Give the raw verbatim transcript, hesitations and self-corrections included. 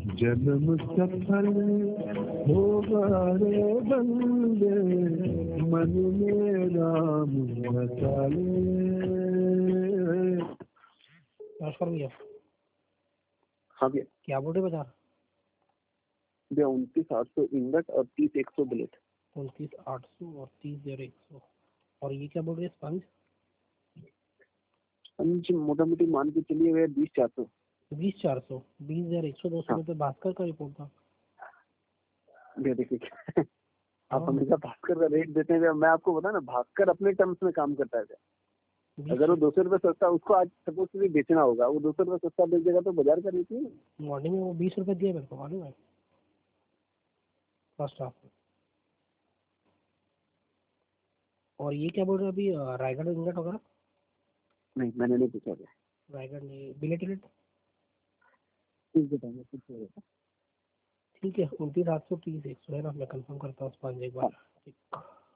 जन्म सफल होगा रे बंदे, मन में राम बसा ले। नमस्कार भैया। हाँ भैया। क्या बोल रहे बाजार? भैया उनतीस आठ सौ इंगट और तीस एक सौ बुलेट। उनतीस आठ सौ और तीस हजार एक सौ। और ये क्या बोल रहे हैं स्पंज? स्पंज मोटा मोटी मान के चलिए भैया बीस चार सौ। बीस चार सौ बीस हजार एक सौ दो सौ हाँ। रुपये भास्कर का रिपोर्ट था भैया देखिए आप हमेशा भास्कर का रेट देते हैं भैया। मैं आपको बता ना, भास्कर अपने टर्म्स में काम करता है भैया। अगर वो दो सौ रुपये सस्ता, उसको आज सपोज भी बेचना होगा, वो दो सौ रुपये सस्ता बेच देगा तो बाजार का रेट नहीं। मॉर्निंग में वो बीस रुपए दिया मेरे को, मालूम है, फर्स्ट हाफ में। और ये क्या बोल रहे हैं अभी, रायगढ़ इंगट वगैरह? नहीं मैंने नहीं पूछा भैया। रायगढ़ नहीं, बिलेट बिलेट ठीक है ठीक है। उनतीस आठ सौ तीस एक सौ है ना, मैं कंफर्म करता हूँ स्पंज एक बार। ठीक।